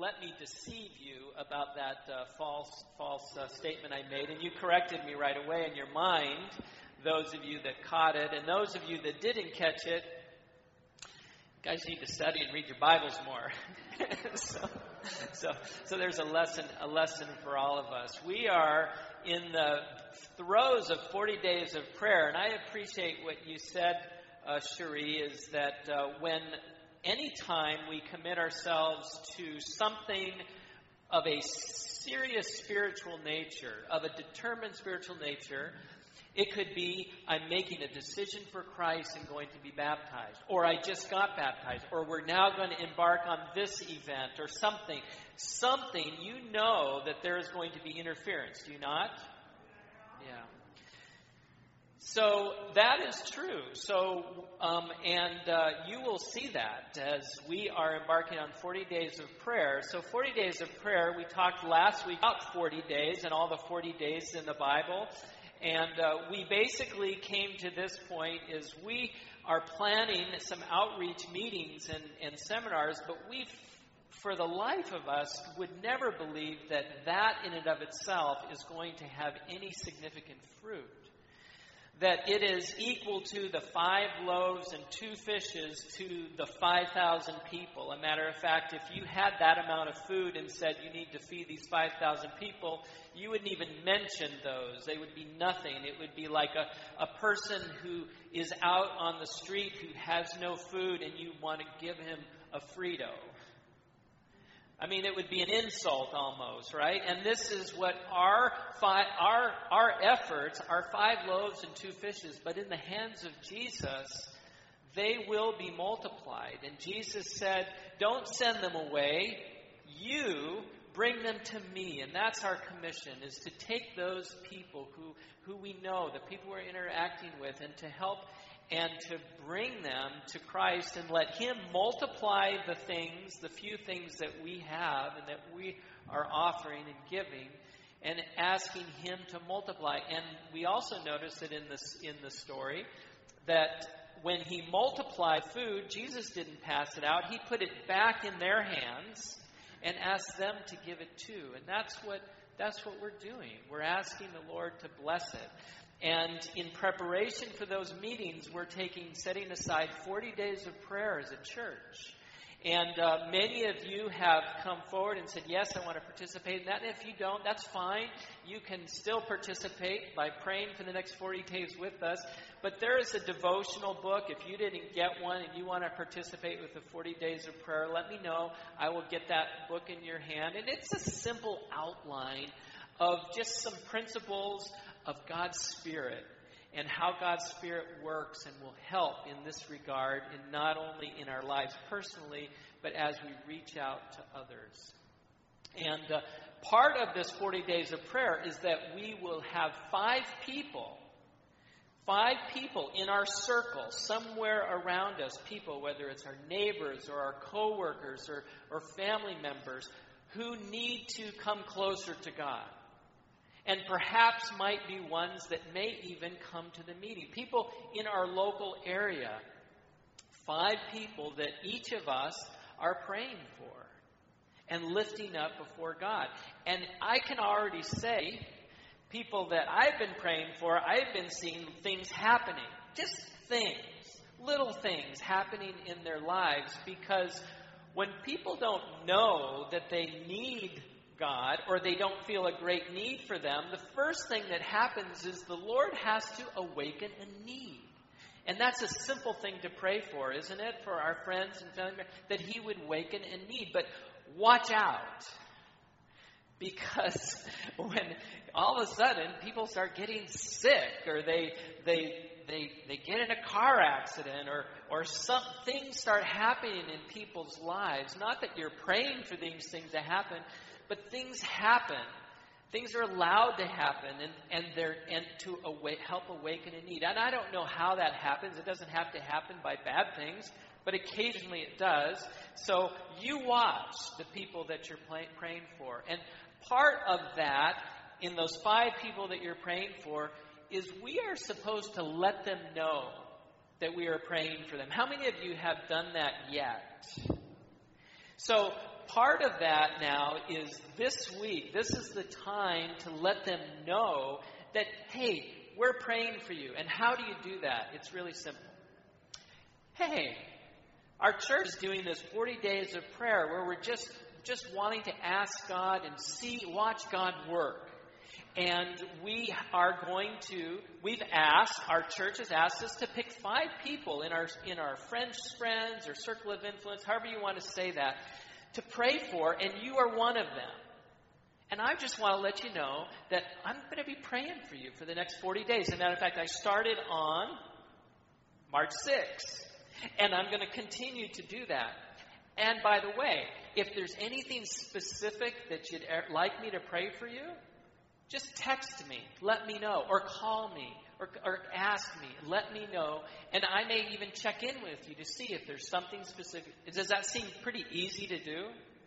let me deceive you about that false statement I made, and you corrected me right away in your mind, those of you that caught it, and those of you that didn't catch it, you guys need to study and read your Bibles more. So there's a lesson for all of us. We are in the throes of 40 days of prayer, and I appreciate what you said, Cherie, is that when any time we commit ourselves to something of a serious spiritual nature, of a determined spiritual nature, it could be I'm making a decision for Christ and going to be baptized, or I just got baptized, or we're now going to embark on this event, or something. Something, you know that there is going to be interference, do you not? Yeah. So that is true. So, you will see that as we are embarking on 40 days of prayer. So 40 days of prayer, we talked last week about 40 days and all the 40 days in the Bible. And we basically came to this point is we are planning some outreach meetings and seminars, but we, for the life of us, would never believe that in and of itself is going to have any significant fruit. That it is equal to the 5 loaves and 2 fishes to the 5,000 people. A matter of fact, if you had that amount of food and said you need to feed these 5,000 people, you wouldn't even mention those. They would be nothing. It would be like a person who is out on the street who has no food and you want to give him a Frito. I mean, it would be an insult almost, right? And this is what our efforts, our 5 loaves and 2 fishes, but in the hands of Jesus, they will be multiplied. And Jesus said, don't send them away. You bring them to me. And that's our commission, is to take those people who we know, the people we're interacting with, and to help and to bring them to Christ and let Him multiply the things, the few things that we have and that we are offering and giving, and asking Him to multiply. And we also notice that in the story that when He multiplied food, Jesus didn't pass it out. He put it back in their hands and asked them to give it too. And that's what we're doing. We're asking the Lord to bless it. And in preparation for those meetings, we're setting aside 40 days of prayer as a church. And many of you have come forward and said, yes, I want to participate in that. And if you don't, that's fine. You can still participate by praying for the next 40 days with us. But there is a devotional book. If you didn't get one and you want to participate with the 40 days of prayer, let me know. I will get that book in your hand. And it's a simple outline of just some principles of God's Spirit and how God's Spirit works and will help in this regard, and not only in our lives personally, but as we reach out to others. And part of this 40 days of prayer is that we will have 5 people in our circle, somewhere around us, people, whether it's our neighbors or our co-workers or family members, who need to come closer to God. And perhaps might be ones that may even come to the meeting. People in our local area. 5 people that each of us are praying for and lifting up before God. And I can already say, people that I've been praying for, I've been seeing things happening. Just things, little things happening in their lives. Because when people don't know that they need God, or they don't feel a great need for them, the first thing that happens is the Lord has to awaken a need. And that's a simple thing to pray for, isn't it? For our friends and family members, that He would awaken a need. But watch out. Because when all of a sudden people start getting sick, or they get in a car accident, or some things start happening in people's lives, not that you're praying for these things to happen, but things happen. Things are allowed to happen, and to help awaken a need. And I don't know how that happens. It doesn't have to happen by bad things, but occasionally it does. So you watch the people that you're praying for. And part of that, in those 5 people that you're praying for, is we are supposed to let them know that we are praying for them. How many of you have done that yet? So part of that now is this week. This is the time to let them know that, hey, we're praying for you. And how do you do that? It's really simple. Hey, our church is doing this 40 days of prayer where we're just wanting to ask God and watch God work. And our church has asked us to pick 5 people in our friends or circle of influence, however you want to say that, to pray for, and you are one of them. And I just want to let you know that I'm going to be praying for you for the next 40 days. As a matter of fact, I started on March 6th, and I'm going to continue to do that. And by the way, if there's anything specific that you'd like me to pray for you, just text me, let me know, or call me, or ask me, let me know, and I may even check in with you to see if there's something specific. Does that seem pretty easy to do?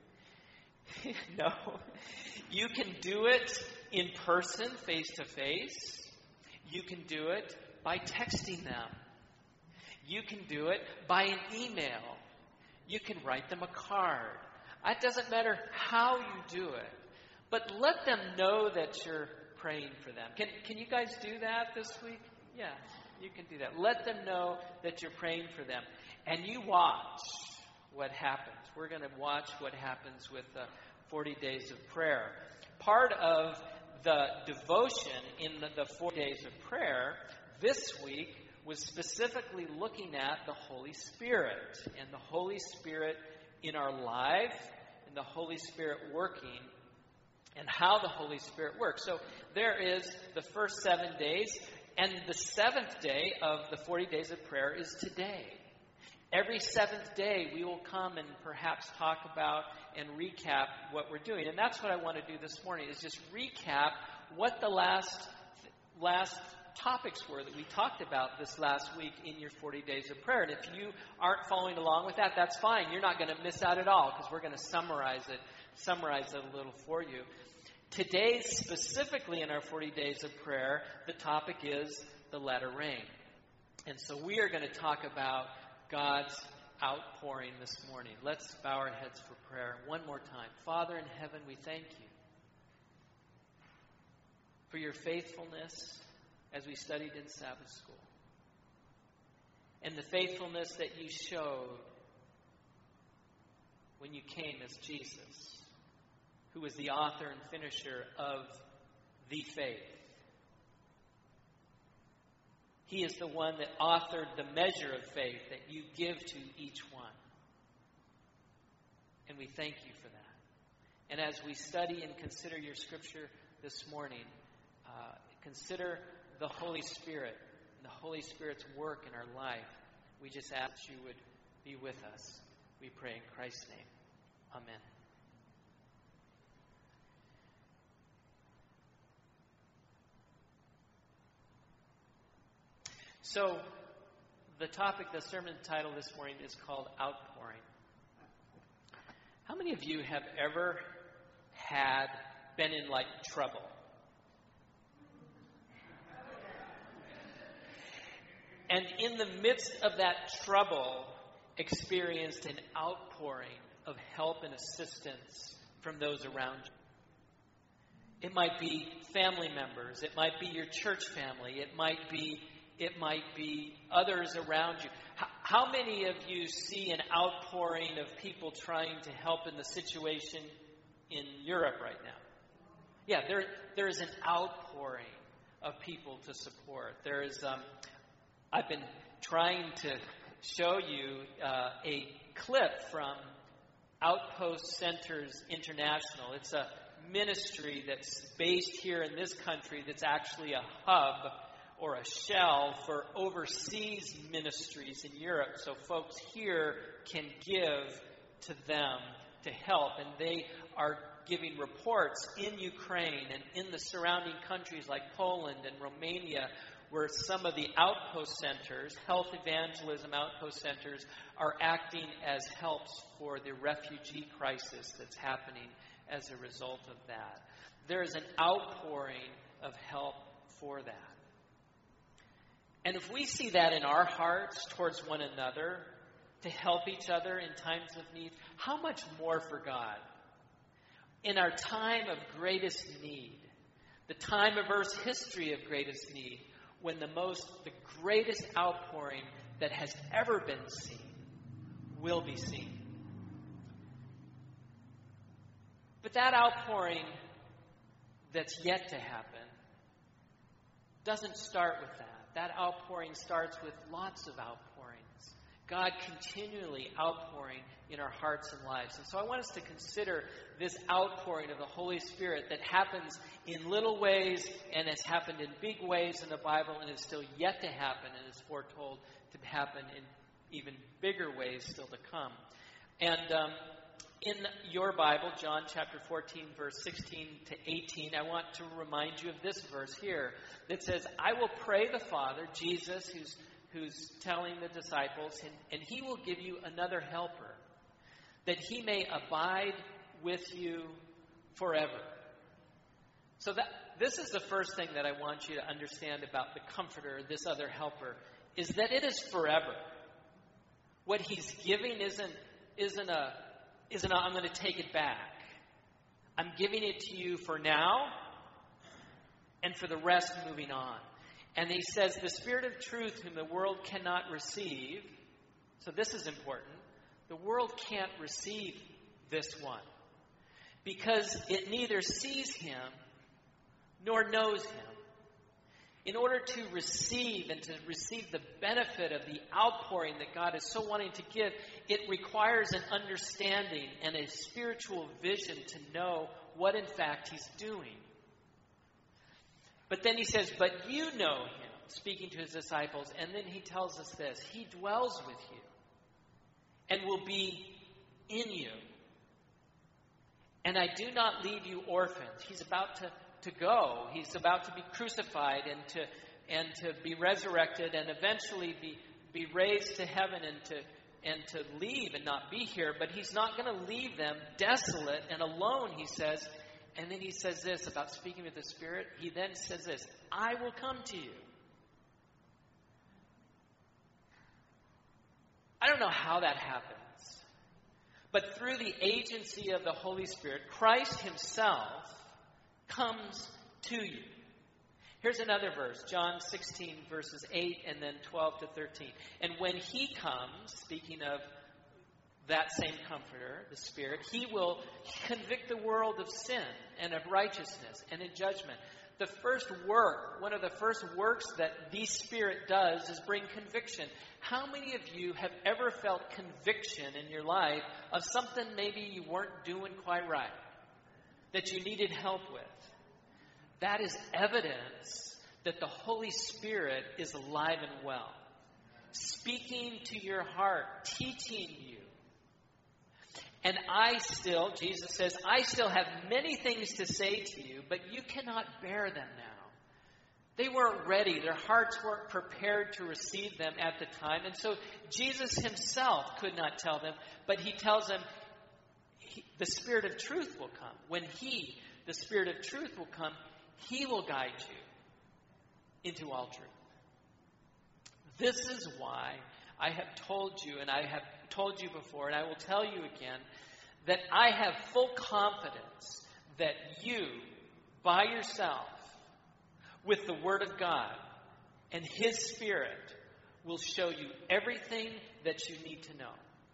No. You can do it in person, face to face. You can do it by texting them. You can do it by an email. You can write them a card. It doesn't matter how you do it. But let them know that you're praying for them. Can you guys do that this week? Yeah, you can do that. Let them know that you're praying for them. And you watch what happens. We're going to watch what happens with the 40 days of prayer. Part of the devotion in the 40 days of prayer this week was specifically looking at the Holy Spirit and the Holy Spirit in our life and the Holy Spirit working and how the Holy Spirit works. So there is the first 7 days, and the 7th day of the 40 days of prayer is today. Every 7th day we will come and perhaps talk about and recap what we're doing. And that's what I want to do this morning, is just recap what the last topics were that we talked about this last week in your 40 days of prayer. And if you aren't following along with that, that's fine. You're not going to miss out at all, because we're going to summarize it a little for you. Today, specifically in our 40 days of prayer, the topic is the latter rain. And so we are going to talk about God's outpouring this morning. Let's bow our heads for prayer one more time. Father in heaven, we thank you for your faithfulness as we studied in Sabbath school, and the faithfulness that you showed when you came as Jesus, who was the author and finisher of the faith. He is the one that authored the measure of faith that you give to each one. And we thank you for that. And as we study and consider your scripture this morning, consider the Holy Spirit and the Holy Spirit's work in our life. We just ask that you would be with us. We pray in Christ's name. Amen. So, the topic, the sermon title this morning is called Outpouring. How many of you have ever been in trouble? And in the midst of that trouble, experienced an outpouring of help and assistance from those around you. It might be family members. It might be your church family. It might be others around you. How many of you see an outpouring of people trying to help in the situation in Europe right now? Yeah, there is an outpouring of people to support. There is. I've been trying to show you a clip from Outpost Centers International. It's a ministry that's based here in this country that's actually a hub or a shell for overseas ministries in Europe. So folks here can give to them to help. And they are giving reports in Ukraine and in the surrounding countries like Poland and Romania, where some of the outpost centers, health evangelism outpost centers, are acting as helps for the refugee crisis that's happening as a result of that. There is an outpouring of help for that. And if we see that in our hearts towards one another, to help each other in times of need, how much more for God? In our time of greatest need, the time of Earth's history of greatest need, when the greatest outpouring that has ever been seen will be seen. But that outpouring that's yet to happen doesn't start with that. That outpouring starts with lots of outpourings. God continually outpouring in our hearts and lives. And so I want us to consider this outpouring of the Holy Spirit that happens in little ways and has happened in big ways in the Bible and is still yet to happen and is foretold to happen in even bigger ways still to come. And in your Bible, John chapter 14, verse 16 to 18, I want to remind you of this verse here that says, I will pray the Father, Jesus, who's telling the disciples, and he will give you another helper, that he may abide with you forever. So this is the first thing that I want you to understand about the Comforter, this other helper, is that it is forever. What he's giving isn't a I'm going to take it back. I'm giving it to you for now and for the rest moving on. And he says, the Spirit of truth whom the world cannot receive. So this is important. The world can't receive this one because it neither sees him nor knows him. In order to receive and to receive the benefit of the outpouring that God is so wanting to give, it requires an understanding and a spiritual vision to know what in fact he's doing. But then he says, but you know him, speaking to his disciples, and then he tells us this, he dwells with you and will be in you. And I do not leave you orphans. He's about to go. He's about to be crucified and to be resurrected and eventually be raised to heaven and to leave and not be here. But he's not going to leave them desolate and alone, he says. And then he says this about speaking with the Spirit. He then says this, I will come to you. I don't know how that happens. But through the agency of the Holy Spirit, Christ himself comes to you. Here's another verse, John 16, verses 8 and then 12 to 13. And when he comes, speaking of that same Comforter, the Spirit, he will convict the world of sin and of righteousness and in judgment. The first work, one of the first works that the Spirit does is bring conviction. How many of you have ever felt conviction in your life of something maybe you weren't doing quite right, that you needed help with? That is evidence that the Holy Spirit is alive and well, speaking to your heart, teaching you. And Jesus says, I still have many things to say to you, but you cannot bear them now. They weren't ready. Their hearts weren't prepared to receive them at the time. And so Jesus himself could not tell them, but he tells them, the Spirit of truth will come. When the Spirit of truth will come, he will guide you into all truth. This is why I have told you, and I have told you before, and I will tell you again, that I have full confidence that you, by yourself, with the Word of God and his Spirit, will show you everything that you need to know.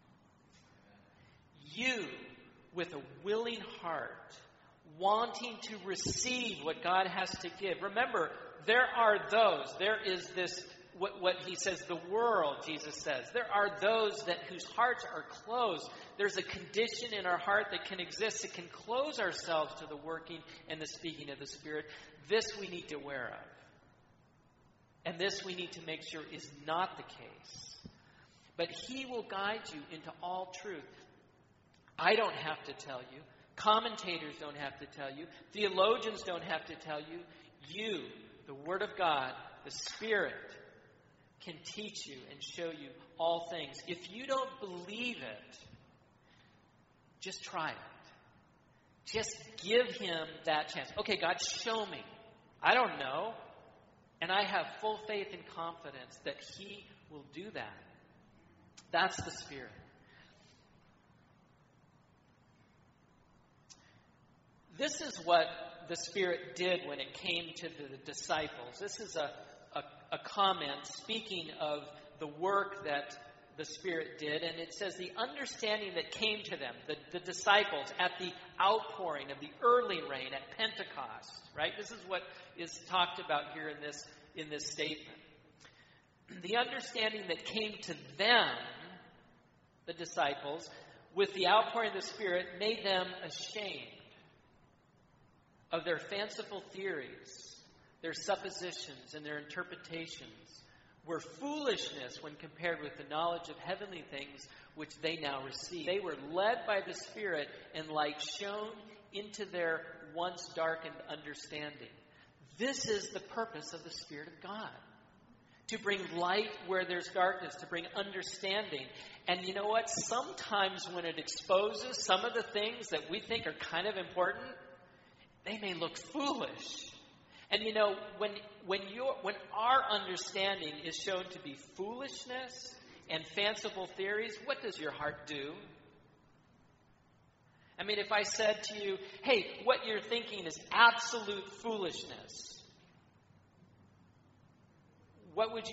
You, with a willing heart, wanting to receive what God has to give. Remember, there is this, what he says, the world, Jesus says. There are those whose hearts are closed. There's a condition in our heart that can exist that can close ourselves to the working and the speaking of the Spirit. This we need to be aware of. And this we need to make sure is not the case. But he will guide you into all truth. I don't have to tell you. Commentators don't have to tell you. Theologians don't have to tell you. You, the Word of God, the Spirit, can teach you and show you all things. If you don't believe it, just try it. Just give him that chance. Okay, God, show me. I don't know. And I have full faith and confidence that he will do that. That's the Spirit. This is what the Spirit did when it came to the disciples. This is a comment speaking of the work that the Spirit did. And it says the understanding that came to them, the disciples, at the outpouring of the early rain at Pentecost. Right? This is what is talked about here in this statement. The understanding that came to them, the disciples, with the outpouring of the Spirit, made them ashamed of their fanciful theories, their suppositions, and their interpretations were foolishness when compared with the knowledge of heavenly things which they now receive. They were led by the Spirit, and light shone into their once darkened understanding. This is the purpose of the Spirit of God. To bring light where there's darkness, to bring understanding. And you know what? Sometimes when it exposes some of the things that we think are kind of important, they may look foolish. And you know, when our understanding is shown to be foolishness and fanciful theories, what does your heart do? I mean, if I said to you, hey, what you're thinking is absolute foolishness, what would you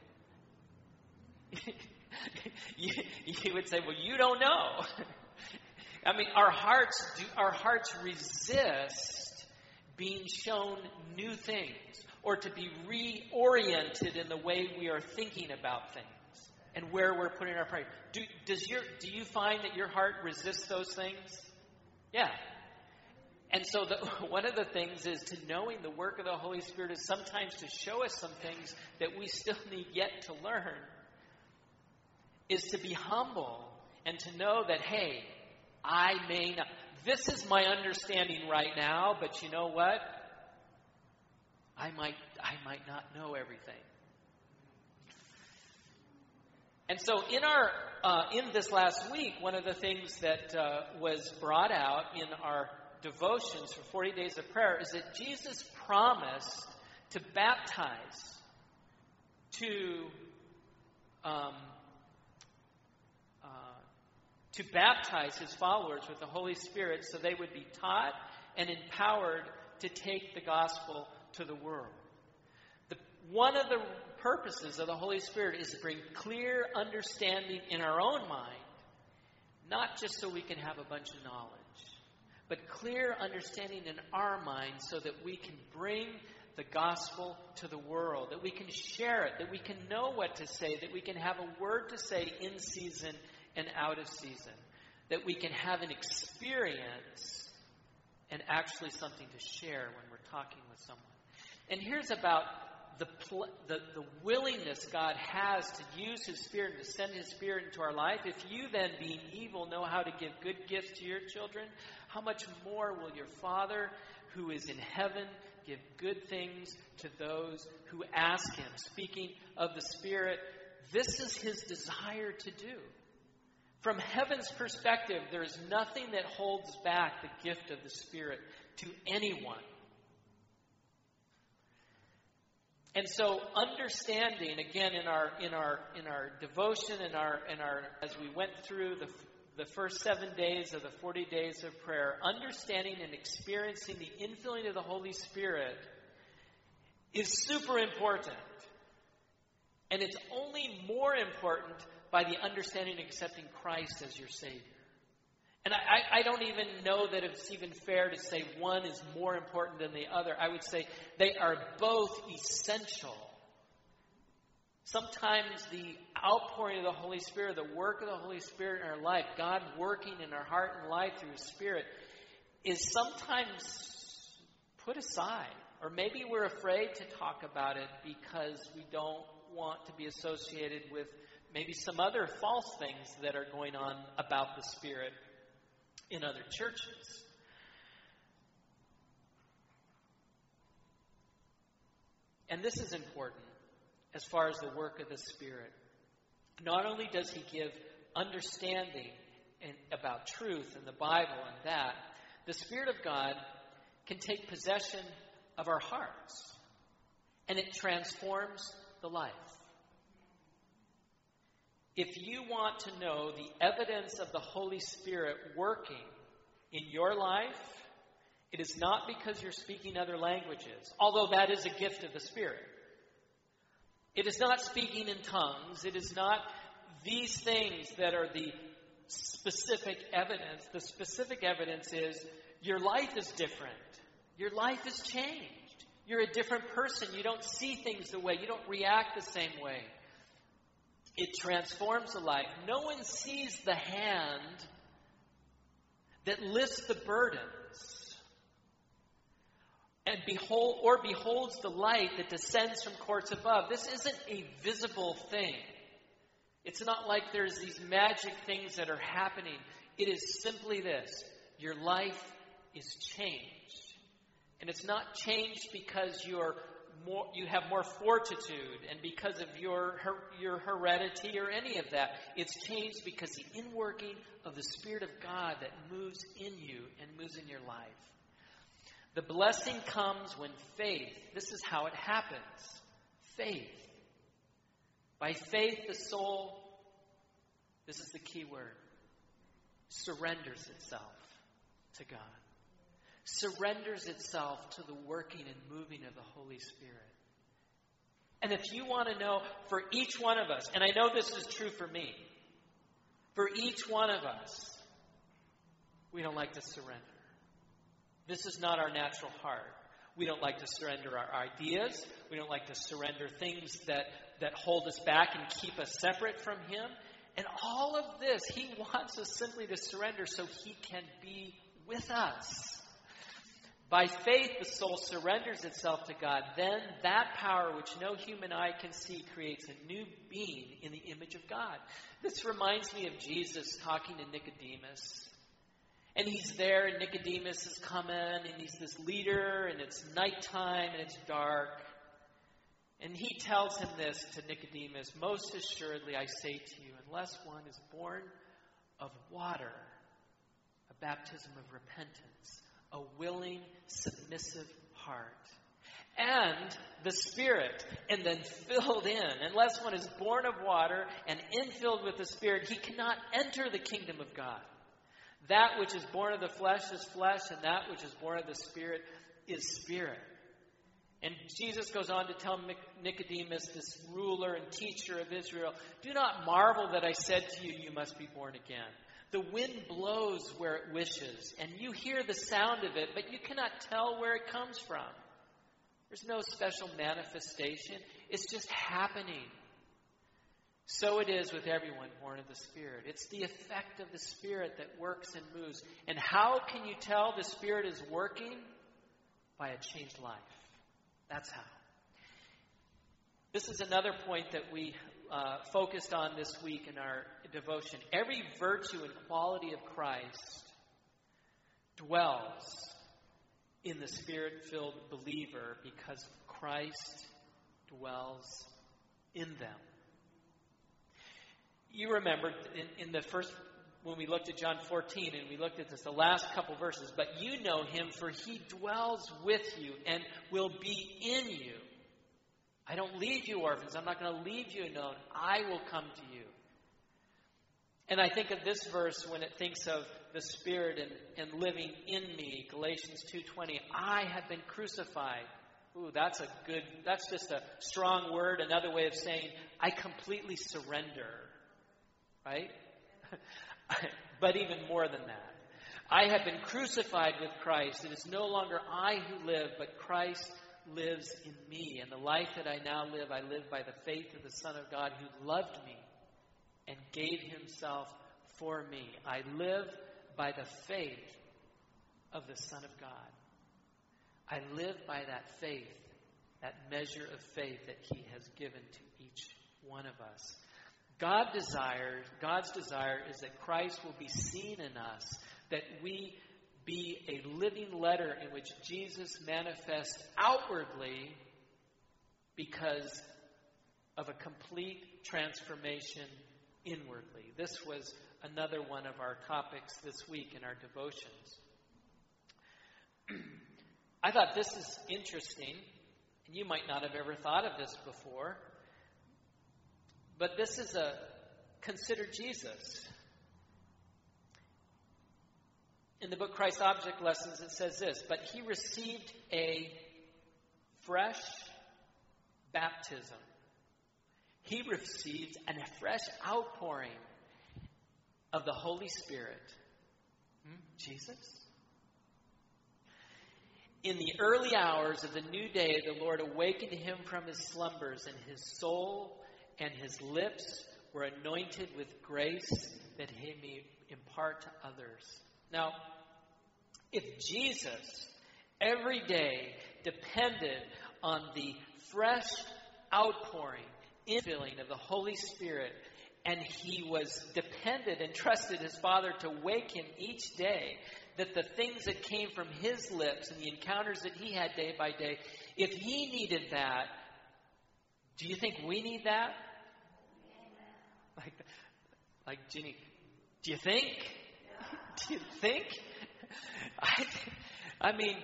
do? you would say, well, you don't know. I mean, our hearts resist being shown new things or to be reoriented in the way we are thinking about things and where we're putting our priority. Do you find that your heart resists those things? Yeah. And so one of the things is to knowing the work of the Holy Spirit is sometimes to show us some things that we still need yet to learn, is to be humble and to know that, hey, I may not. This is my understanding right now, but you know what? I might not know everything. And so in this last week, one of the things that was brought out in our devotions for 40 days of prayer is that Jesus promised to baptize, to baptize his followers with the Holy Spirit so they would be taught and empowered to take the gospel to the world. One of the purposes of the Holy Spirit is to bring clear understanding in our own mind, not just so we can have a bunch of knowledge, but clear understanding in our mind so that we can bring the gospel to the world, that we can share it, that we can know what to say, that we can have a word to say in season and out of season, that we can have an experience and actually something to share when we're talking with someone. And here's about the willingness God has to use His Spirit and to send His Spirit into our life. If you then, being evil, know how to give good gifts to your children, how much more will your Father who is in heaven give good things to those who ask Him? Speaking of the Spirit, this is His desire to do. From heaven's perspective, there is nothing that holds back the gift of the Spirit to anyone. And so, understanding again in our devotion, in our as we went through the first 7 days of the 40 days of prayer, understanding and experiencing the infilling of the Holy Spirit is super important, and it's only more important by the understanding and accepting Christ as your Savior. And I don't even know that it's even fair to say one is more important than the other. I would say they are both essential. Sometimes the outpouring of the Holy Spirit, the work of the Holy Spirit in our life, God working in our heart and life through His Spirit, is sometimes put aside. Or maybe we're afraid to talk about it because we don't want to be associated with maybe some other false things that are going on about the Spirit in other churches. And this is important as far as the work of the Spirit. Not only does He give understanding about truth and the Bible and that, the Spirit of God can take possession of our hearts, and it transforms the life. If you want to know the evidence of the Holy Spirit working in your life, it is not because you're speaking other languages, although that is a gift of the Spirit. It is not speaking in tongues. It is not these things that are the specific evidence. The specific evidence is your life is different. Your life has changed. You're a different person. You don't see things the way. You don't react the same way. It transforms the life. No one sees the hand that lifts the burdens and beholds the light that descends from courts above. This isn't a visible thing. It's not like there's these magic things that are happening. It is simply this. Your life is changed. And it's not changed because you have more fortitude and because of your heredity or any of that. It's changed because the inworking of the Spirit of God that moves in you and moves in your life. The blessing comes when faith, this is how it happens. Faith. By faith, the soul, this is the key word, surrenders itself to God. Surrenders itself to the working and moving of the Holy Spirit. And if you want to know, for each one of us, and I know this is true for me, for each one of us, we don't like to surrender. This is not our natural heart. We don't like to surrender our ideas. We don't like to surrender things that hold us back and keep us separate from Him. And all of this, He wants us simply to surrender so He can be with us. By faith, the soul surrenders itself to God. Then that power which no human eye can see creates a new being in the image of God. This reminds me of Jesus talking to Nicodemus. And he's there, and Nicodemus is coming, and he's this leader, and it's nighttime, and it's dark. And he tells him this to Nicodemus, "Most assuredly I say to you, unless one is born of water, a baptism of repentance, a willing, submissive heart, and the Spirit, and then filled in. Unless one is born of water and infilled with the Spirit, he cannot enter the kingdom of God. That which is born of the flesh is flesh, and that which is born of the Spirit is spirit." And Jesus goes on to tell Nicodemus, this ruler and teacher of Israel, "Do not marvel that I said to you, you must be born again. The wind blows where it wishes, and you hear the sound of it, but you cannot tell where it comes from." There's no special manifestation. It's just happening. So it is with everyone born of the Spirit. It's the effect of the Spirit that works and moves. And how can you tell the Spirit is working? By a changed life. That's how. This is another point that we focused on this week in our devotion. Every virtue and quality of Christ dwells in the Spirit-filled believer because Christ dwells in them. You remember in the first, when we looked at John 14, and we looked at this, the last couple verses, "But you know him, for he dwells with you and will be in you. I don't leave you orphans. I'm not going to leave you alone. I will come to you." And I think of this verse when it thinks of the Spirit and living in me, Galatians 2:20, "I have been crucified." Ooh, that's just a strong word, another way of saying, I completely surrender. Right? But even more than that. "I have been crucified with Christ. It is no longer I who live, but Christ lives in me. And the life that I now live, I live by the faith of the Son of God who loved me and gave himself for me." I live by the faith of the Son of God. I live by that faith, that measure of faith that he has given to each one of us. God's desire is that Christ will be seen in us, that we be a living letter in which Jesus manifests outwardly because of a complete transformation inwardly. This was another one of our topics this week in our devotions. I thought this is interesting, and you might not have ever thought of this before. But this is a consider Jesus. In the book Christ Object Lessons, it says this, but he received a fresh baptism. He received a fresh outpouring of the Holy Spirit. Jesus? In the early hours of the new day, the Lord awakened him from his slumbers, and his soul and his lips were anointed with grace that he may impart to others. Now, if Jesus every day depended on the fresh outpouring, infilling of the Holy Spirit, and he was dependent and trusted his Father to wake him each day, that the things that came from his lips and the encounters that he had day by day, if he needed that, do you think we need that? Like Ginny, do you think? Do you think? I mean,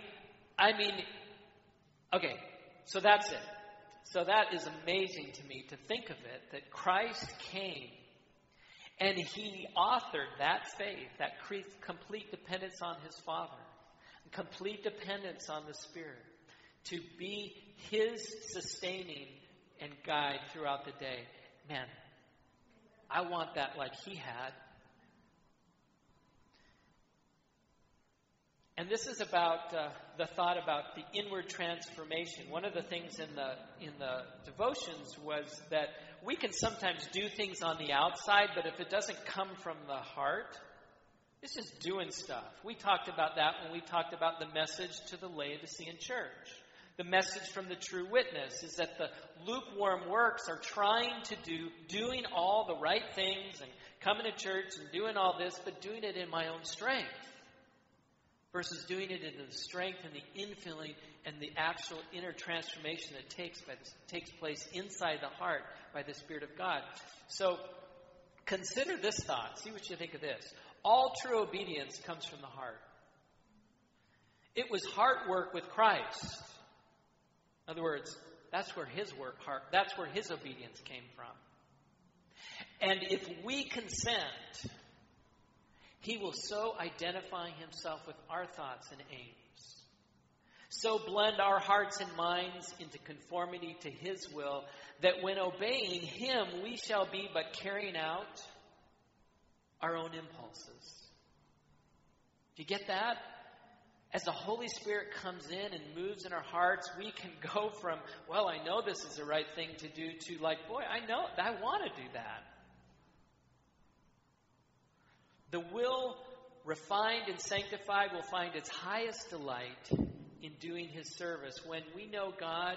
okay, so that's it. So that is amazing to me to think of it, that Christ came and he authored that faith, that complete dependence on his Father, complete dependence on the Spirit, to be his sustaining and guide throughout the day. Man, I want that like he had. And this is about the thought about the inward transformation. One of the things in the devotions was that we can sometimes do things on the outside, but if it doesn't come from the heart, it's just doing stuff. We talked about that when we talked about the message to the Laodicean church. The message from the true witness is that the lukewarm works are trying to doing all the right things and coming to church and doing all this, but doing it in my own strength. Versus doing it in the strength and the infilling and the actual inner transformation that takes place inside the heart by the Spirit of God. So consider this thought. See what you think of this. All true obedience comes from the heart. It was heart work with Christ. In other words, that's where his that's where his obedience came from. And if we consent, he will so identify himself with our thoughts and aims, so blend our hearts and minds into conformity to his will, that when obeying him, we shall be but carrying out our own impulses. Do you get that? As the Holy Spirit comes in and moves in our hearts, we can go from, well, I know this is the right thing to do, to like, boy, I want to do that. The will, refined and sanctified, will find its highest delight in doing his service. When we know God,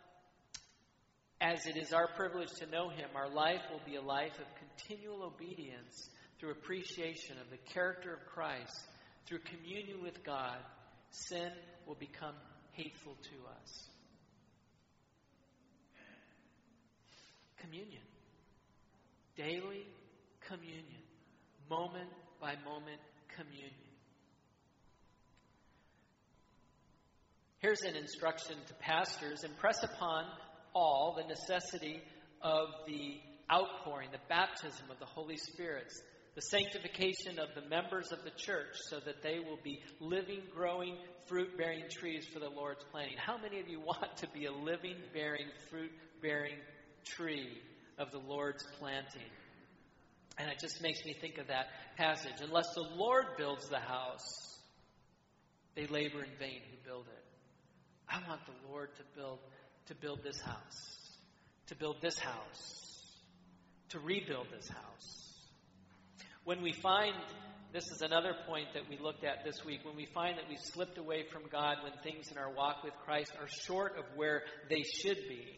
as it is our privilege to know him, our life will be a life of continual obedience through appreciation of the character of Christ. Through communion with God, sin will become hateful to us. Communion. Daily communion. Moment by moment communion. Here's an instruction to pastors. Impress upon all the necessity of the outpouring, the baptism of the Holy Spirit, the sanctification of the members of the church, so that they will be living, growing, fruit-bearing trees for the Lord's planting. How many of you want to be a living, bearing, fruit-bearing tree of the Lord's planting? And it just makes me think of that passage. Unless the Lord builds the house, they labor in vain who build it. I want the Lord to build this house, to build this house, to rebuild this house. When we find, this is another point that we looked at this week, when we find that we've slipped away from God, when things in our walk with Christ are short of where they should be,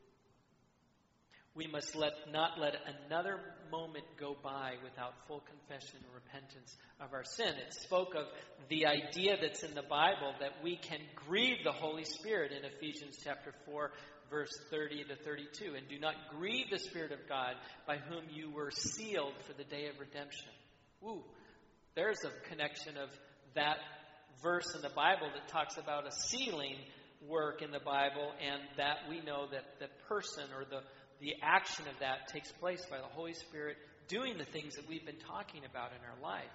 we must not let another moment go by without full confession and repentance of our sin. It spoke of the idea that's in the Bible that we can grieve the Holy Spirit in Ephesians chapter 4, verse 30 to 32. And do not grieve the Spirit of God, by whom you were sealed for the day of redemption. Ooh, there's a connection of that verse in the Bible that talks about a sealing work in the Bible, and that we know that the person or the action of that takes place by the Holy Spirit doing the things that we've been talking about in our life.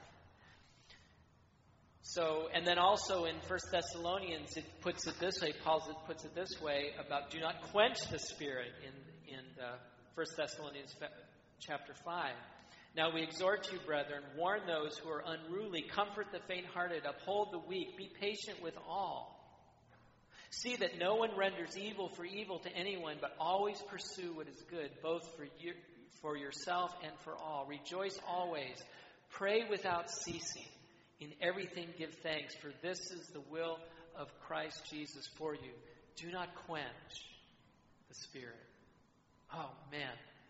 So, and then also in 1 Thessalonians, it puts it this way, Paul puts it this way about do not quench the Spirit in 1 Thessalonians chapter 5. Now we exhort you, brethren, warn those who are unruly, comfort the faint-hearted, uphold the weak, be patient with all. See that no one renders evil for evil to anyone, but always pursue what is good, both for yourself and for all. Rejoice always. Pray without ceasing. In everything give thanks, for this is the will of Christ Jesus for you. Do not quench the Spirit. Oh, man.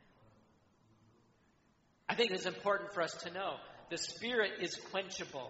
I think it's important for us to know the Spirit is quenchable.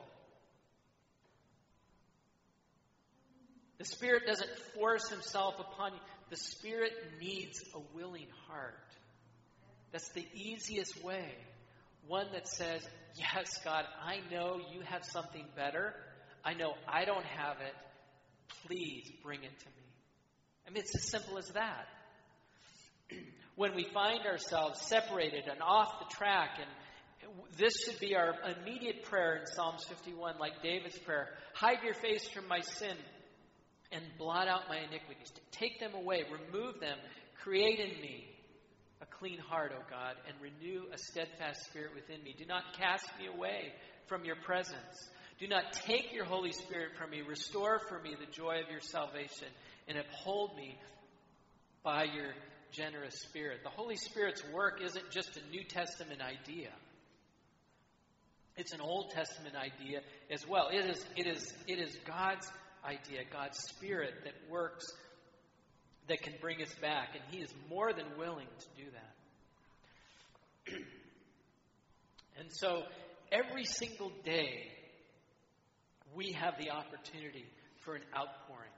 The Spirit doesn't force himself upon you. The Spirit needs a willing heart. That's the easiest way. One that says, yes, God, I know you have something better. I know I don't have it. Please bring it to me. I mean, it's as simple as that. When we find ourselves separated and off the track, and this should be our immediate prayer in Psalms 51, like David's prayer. Hide your face from my sin and blot out my iniquities. Take them away, remove them, create in me a clean heart, O God, and renew a steadfast spirit within me. Do not cast me away from your presence. Do not take your Holy Spirit from me. Restore for me the joy of your salvation and uphold me by your generous Spirit. The Holy Spirit's work isn't just a New Testament idea. It's an Old Testament idea as well. It is God's idea, God's Spirit that works, that can bring us back, and He is more than willing to do that. And so, every single day, we have the opportunity for an outpouring.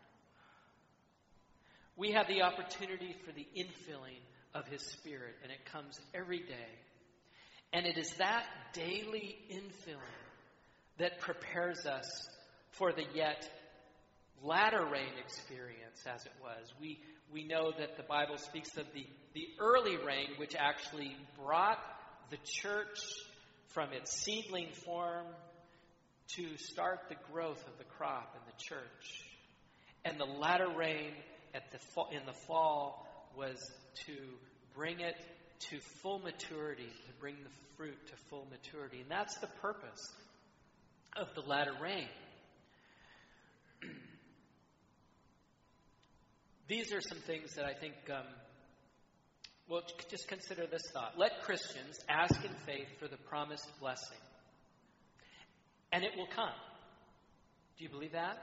We have the opportunity for the infilling of His Spirit, and it comes every day. And it is that daily infilling that prepares us for the yet latter rain experience, as it was. We know that the Bible speaks of the early rain, which actually brought the church from its seedling form to start the growth of the crop in the church. And the latter rain in the fall was to bring it to full maturity, to bring the fruit to full maturity. And that's the purpose of the latter rain. These are some things that I think, well, just consider this thought. Let Christians ask in faith for the promised blessing, and it will come. Do you believe that?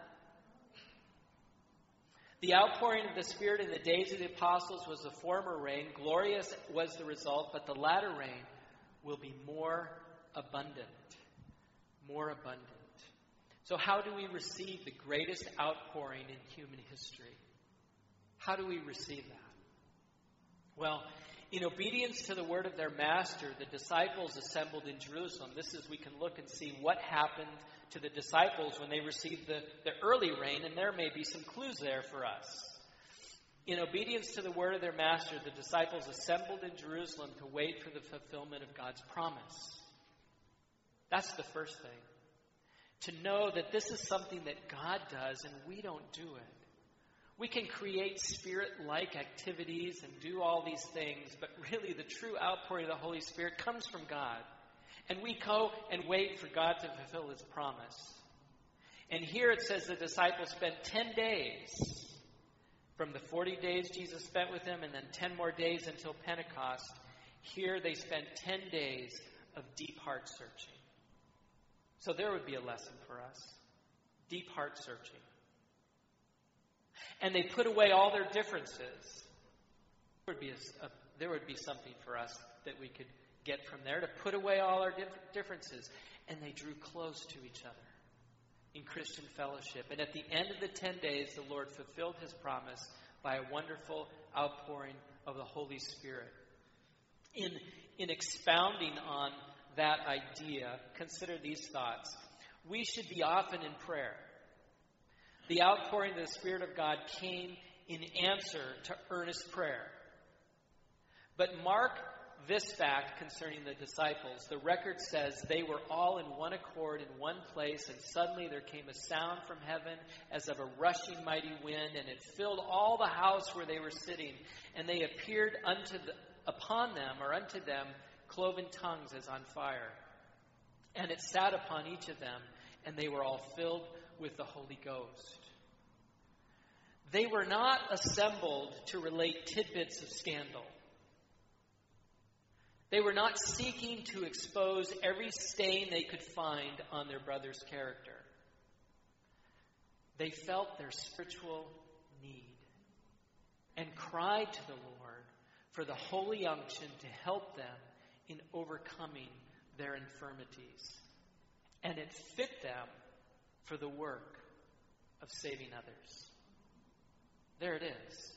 The outpouring of the Spirit in the days of the apostles was the former rain. Glorious was the result, but the latter rain will be more abundant. More abundant. So how do we receive the greatest outpouring in human history? How do we receive that? Well, in obedience to the word of their master, the disciples assembled in Jerusalem. We can look and see what happened to the disciples when they received the early rain, and there may be some clues there for us. In obedience to the word of their master, the disciples assembled in Jerusalem to wait for the fulfillment of God's promise. That's the first thing. To know that this is something that God does and we don't do it. We can create Spirit-like activities and do all these things, but really the true outpouring of the Holy Spirit comes from God. And we go and wait for God to fulfill His promise. And here it says the disciples spent 10 days from the 40 days Jesus spent with them and then 10 more days until Pentecost. Here they spent 10 days of deep heart searching. So there would be a lesson for us. Deep heart searching. And they put away all their differences. There would be something for us that we could get from there, to put away all our differences. And they drew close to each other in Christian fellowship. And at the end of the 10 days, the Lord fulfilled His promise by a wonderful outpouring of the Holy Spirit. In expounding on that idea, consider these thoughts. We should be often in prayer. The outpouring of the Spirit of God came in answer to earnest prayer. But mark this fact concerning the disciples. The record says they were all in one accord in one place, and suddenly there came a sound from heaven as of a rushing mighty wind, and it filled all the house where they were sitting. And they appeared unto them cloven tongues as on fire. And it sat upon each of them, and they were all filled with the Holy Ghost. They were not assembled to relate tidbits of scandal. They were not seeking to expose every stain they could find on their brother's character. They felt their spiritual need and cried to the Lord for the holy unction to help them in overcoming their infirmities. And it fit them for the work of saving others. There it is.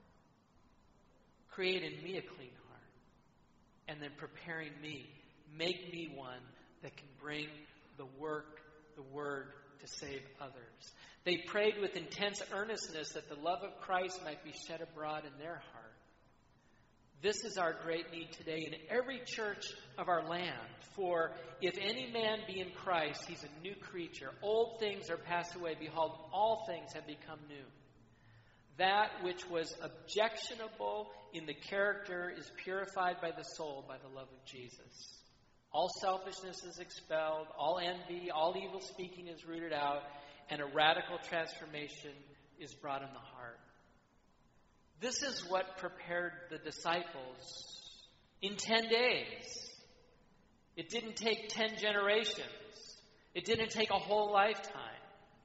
Create in me a clean heart. And then preparing me. Make me one that can bring the word to save others. They prayed with intense earnestness that the love of Christ might be shed abroad in their heart. This is our great need today in every church of our land. For if any man be in Christ, he's a new creature. Old things are passed away. Behold, all things have become new. That which was objectionable in the character is purified by the soul by the love of Jesus. All selfishness is expelled, all envy, all evil speaking is rooted out, and a radical transformation is brought in the heart. This is what prepared the disciples in 10 days. It didn't take 10 generations. It didn't take a whole lifetime.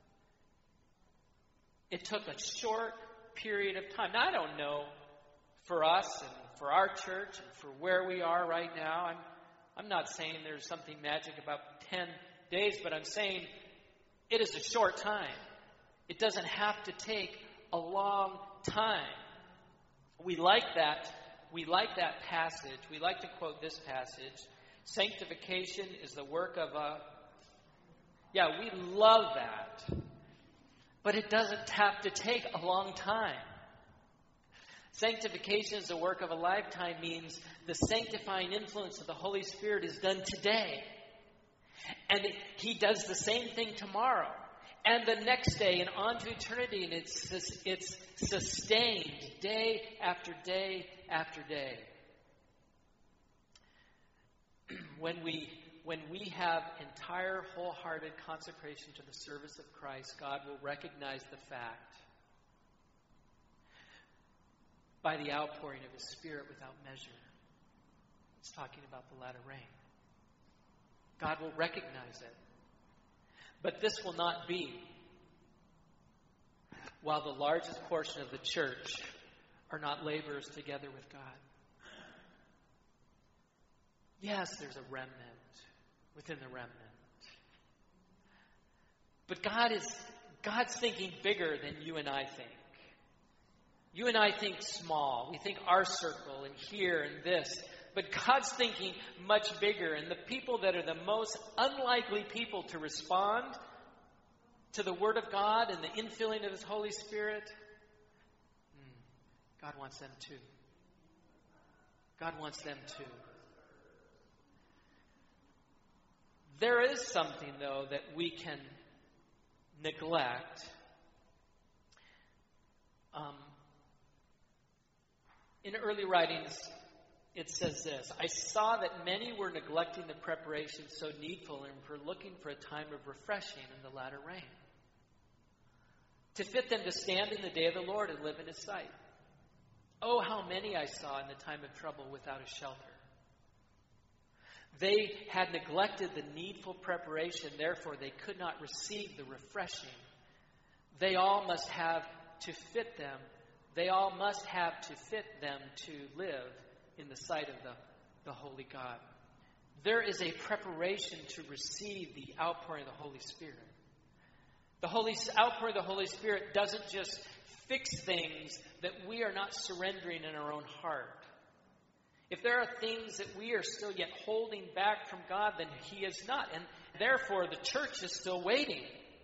It took a short period of time. Now, I don't know for us and for our church and for where we are right now. I'm not saying there's something magic about 10 days, but I'm saying it is a short time. It doesn't have to take a long time. We like that passage. We like to quote this passage. Sanctification is the work of a... Yeah, we love that. But it doesn't have to take a long time. Sanctification is the work of a lifetime means the sanctifying influence of the Holy Spirit is done today. And He does the same thing tomorrow. And the next day and on to eternity. And it's sustained day after day after day. When we have entire, wholehearted consecration to the service of Christ, God will recognize the fact by the outpouring of His Spirit without measure. It's talking about the latter rain. God will recognize it. But this will not be while the largest portion of the church are not laborers together with God. Yes, there's a remnant within the remnant. But God's thinking bigger than you and I think. You and I think small. We think our circle and here and this. But God's thinking much bigger. And the people that are the most unlikely people to respond to the Word of God and the infilling of His Holy Spirit, God wants them too. God wants them too. There is something, though, that we can neglect. In early writings, it says this: I saw that many were neglecting the preparation so needful and were looking for a time of refreshing in the latter rain, to fit them to stand in the day of the Lord and live in His sight. Oh, how many I saw in the time of trouble without a shelter. They had neglected the needful preparation, therefore they could not receive the refreshing. They all must have to fit them. They all must have to fit them to live in the sight of the Holy God. There is a preparation to receive the outpouring of the Holy Spirit. The outpouring of the Holy Spirit doesn't just fix things that we are not surrendering in our own heart. If there are things that we are still yet holding back from God, then He is not. And therefore, the church is still waiting.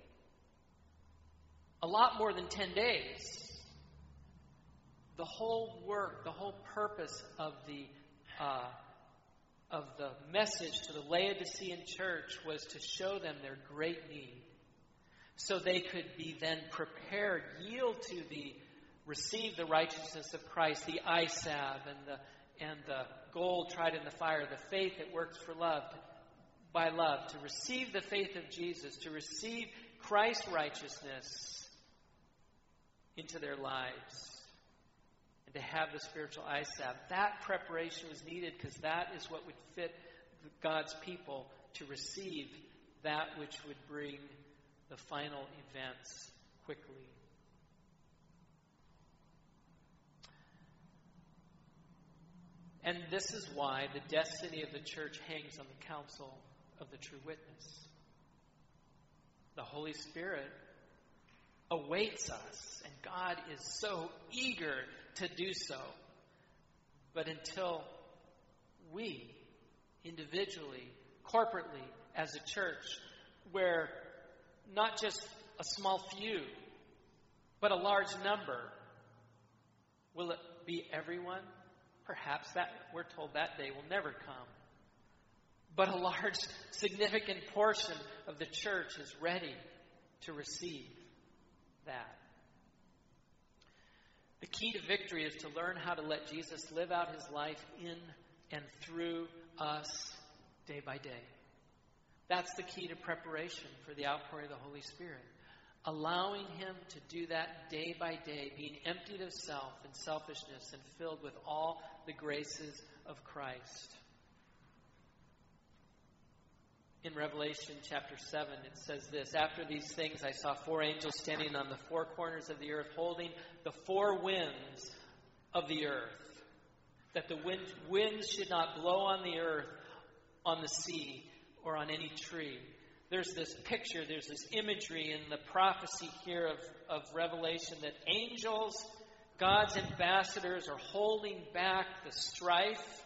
A lot more than 10 days. The whole work, the whole purpose of the of the message to the Laodicean church was to show them their great need, so they could be then prepared, receive the righteousness of Christ, the eye salve and the gold tried in the fire, the faith that works by love, to receive the faith of Jesus, to receive Christ's righteousness into their lives, and to have the spiritual eye salve. That preparation was needed because that is what would fit God's people to receive that which would bring the final events quickly. And this is why the destiny of the church hangs on the counsel of the true witness. The Holy Spirit awaits us, and God is so eager to do so. But until we, individually, corporately, as a church, where not just a small few, but a large number, will it be everyone? Perhaps that we're told that day will never come. But a large, significant portion of the church is ready to receive that. The key to victory is to learn how to let Jesus live out his life in and through us day by day. That's the key to preparation for the outpouring of the Holy Spirit. Allowing him to do that day by day, being emptied of self and selfishness and filled with all the graces of Christ. In Revelation chapter 7, it says this: "After these things I saw 4 angels standing on the 4 corners of the earth, holding the 4 winds of the earth, that the winds should not blow on the earth, on the sea, or on any tree." There's this picture, there's this imagery in the prophecy here of Revelation that angels, God's ambassadors, are holding back the strife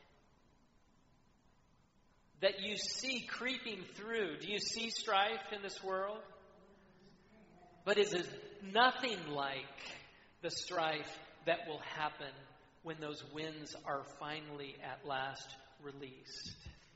that you see creeping through. Do you see strife in this world? But it is nothing like the strife that will happen when those winds are finally at last released.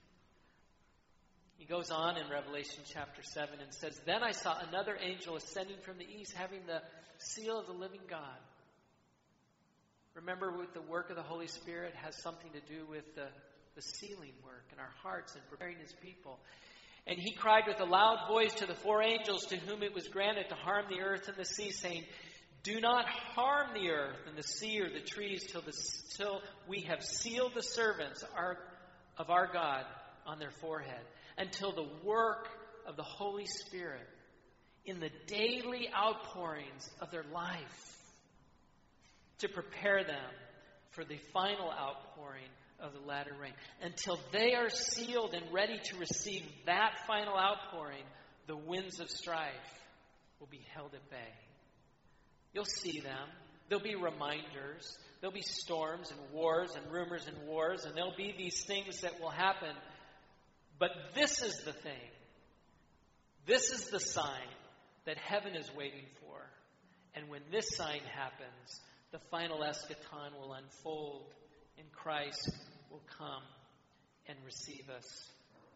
He goes on in Revelation chapter 7 and says, "Then I saw another angel ascending from the east, having the seal of the living God." Remember, with the work of the Holy Spirit has something to do with the sealing work in our hearts and preparing his people. "And he cried with a loud voice to the 4 angels to whom it was granted to harm the earth and the sea, saying, 'Do not harm the earth and the sea or the trees till we have sealed the servants of our God on their forehead, until the work of the Holy Spirit in the daily outpourings of their life, to prepare them for the final outpouring of the latter rain.' Until they are sealed and ready to receive that final outpouring, the winds of strife will be held at bay." You'll see them. There'll be reminders. There'll be storms and wars and rumors and wars, and there'll be these things that will happen. But this is the thing. This is the sign that heaven is waiting for. And when this sign happens, the final eschaton will unfold and Christ will come and receive us.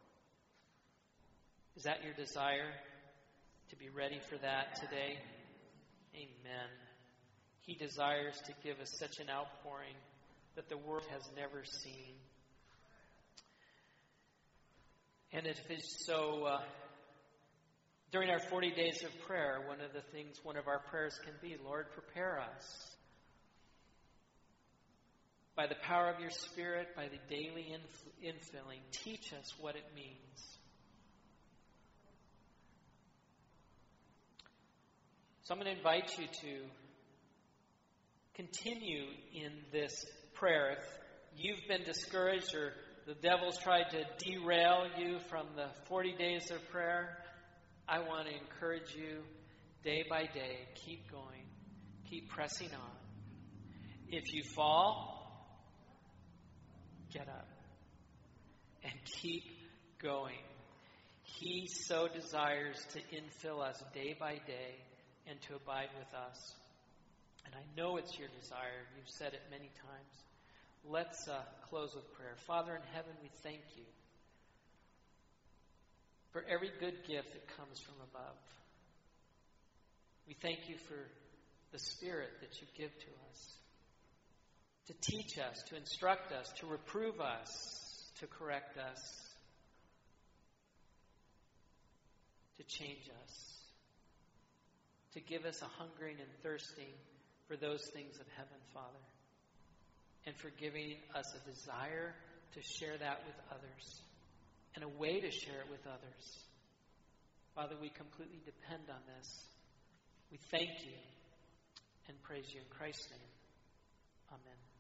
Is that your desire, to be ready for that today? Amen. He desires to give us such an outpouring that the world has never seen. And if it's so, during our 40 days of prayer, one of our prayers can be, "Lord, prepare us. By the power of your Spirit, by the daily infilling, teach us what it means." So I'm going to invite you to continue in this prayer. If you've been discouraged or the devil's tried to derail you from the 40 days of prayer, I want to encourage you day by day, keep going, keep pressing on. If you fall, get up and keep going. He so desires to infill us day by day and to abide with us. And I know it's your desire. You've said it many times. Let's close with prayer. Father in heaven, we thank you for every good gift that comes from above. We thank you for the Spirit that you give to us, to teach us, to instruct us, to reprove us, to correct us, to change us, to give us a hungering and thirsting for those things of heaven, Father, and for giving us a desire to share that with others and a way to share it with others. Father, we completely depend on this. We thank you and praise you in Christ's name. Amen.